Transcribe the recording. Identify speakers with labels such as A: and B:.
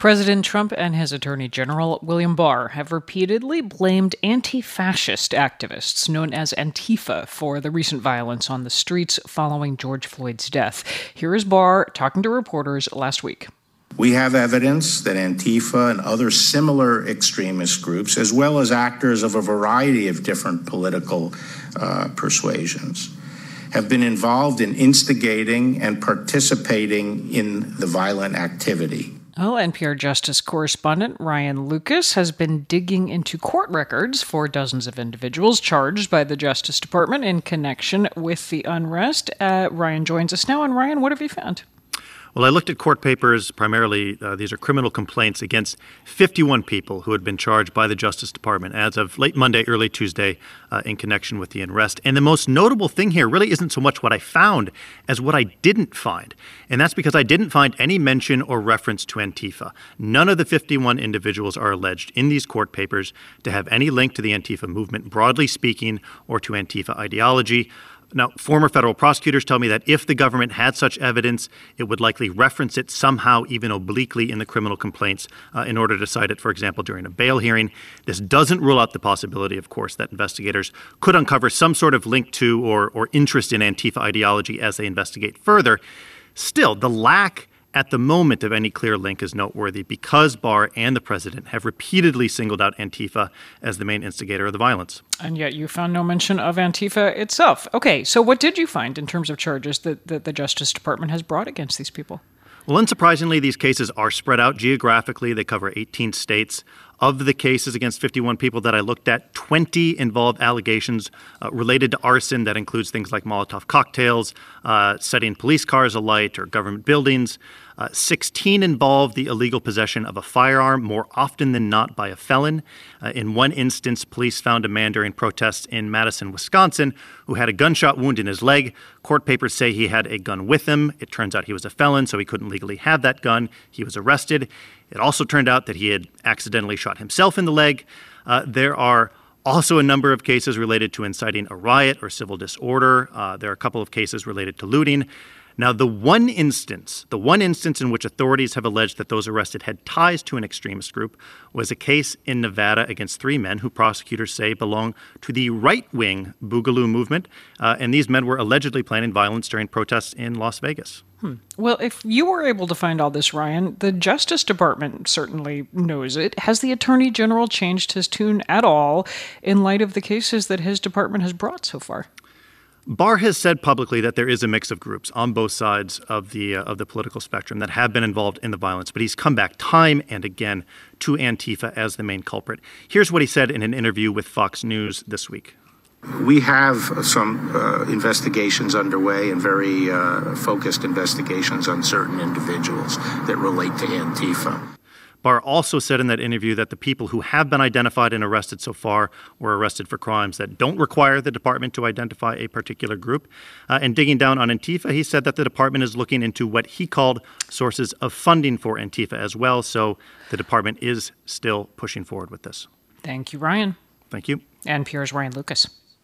A: President Trump and his Attorney General, William Barr, have repeatedly blamed anti-fascist activists known as Antifa for the recent violence on the streets following George Floyd's death. Here is Barr talking to reporters last week.
B: We have evidence that Antifa and other similar extremist groups, as well as actors of a variety of different political persuasions, have been involved in instigating and participating in the violent activity.
A: Well, NPR Justice correspondent Ryan Lucas has been digging into court records for dozens of individuals charged by the Justice Department in connection with the unrest. Ryan joins us now. And Ryan, what have you found?
C: Well, I looked at court papers. Primarily, these are criminal complaints against 51 people who had been charged by the Justice Department as of late Monday, early Tuesday, in connection with the unrest. And the most notable thing here really isn't so much what I found as what I didn't find. And that's because I didn't find any mention or reference to Antifa. None of the 51 individuals are alleged in these court papers to have any link to the Antifa movement, broadly speaking, or to Antifa ideology. Now, former federal prosecutors tell me that if the government had such evidence, it would likely reference it somehow, even obliquely, in the criminal complaints in order to cite it, for example, during a bail hearing. This doesn't rule out the possibility, of course, that investigators could uncover some sort of link to or interest in Antifa ideology as they investigate further. Still, the lack at the moment of any clear link is noteworthy because Barr and the president have repeatedly singled out Antifa as the main instigator of the violence.
A: And yet you found no mention of Antifa itself. Okay, so what did you find in terms of charges that the Justice Department has brought against these people?
C: Well, unsurprisingly, these cases are spread out geographically. They cover 18 states. Of the cases against 51 people that I looked at, 20 involved allegations related to arson. That includes things like Molotov cocktails, setting police cars alight, or government buildings. 16 involved the illegal possession of a firearm, more often than not by a felon. In one instance, police found a man during protests in Madison, Wisconsin, who had a gunshot wound in his leg. Court papers say he had a gun with him. It turns out he was a felon, so he couldn't legally have that gun. He was arrested. It also turned out that he had accidentally shot himself in the leg. There are also a number of cases related to inciting a riot or civil disorder. There are a couple of cases related to looting. Now, the one instance in which authorities have alleged that those arrested had ties to an extremist group was a case in Nevada against 3 men who prosecutors say belong to the right-wing Boogaloo movement. And these men were allegedly planning violence during protests in Las Vegas.
A: Well, if you were able to find all this, Ryan, the Justice Department certainly knows it. Has the Attorney General changed his tune at all in light of the cases that his department has brought so far?
C: Barr has said publicly that there is a mix of groups on both sides of the political spectrum that have been involved in the violence, but he's come back time and again to Antifa as the main culprit. Here's what he said in an interview with Fox News this week.
B: We have some investigations underway and very focused investigations on certain individuals that relate to Antifa.
C: Barr also said in that interview that the people who have been identified and arrested so far were arrested for crimes that don't require the department to identify a particular group. And digging down on Antifa, he said that the department is looking into what he called sources of funding for Antifa as well. So the department is still pushing forward with this.
A: Thank you, Ryan.
C: Thank you.
A: NPR's Ryan Lucas.